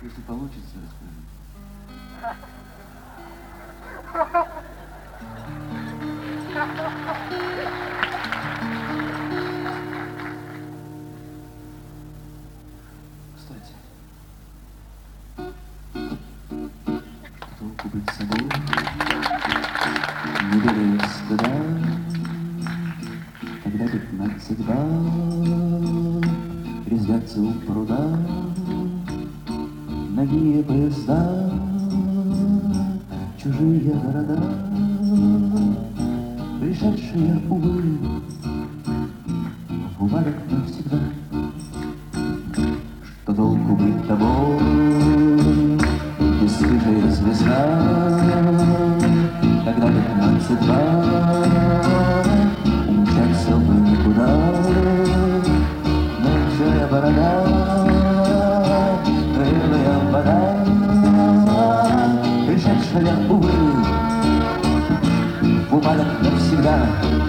Если получится, расскажи. Кстати, толку быть собой, не беру стыда, когда 15 бал резвятся у пруда, ноги поезда, чужие города, пришедшие, увы, в упадок навсегда. Что толку быть тобой, бесстыжая звезда, когда 15-2 умчаться в никуда, ночная борода, рылая вода, пришедшая, увы, в упадок навсегда.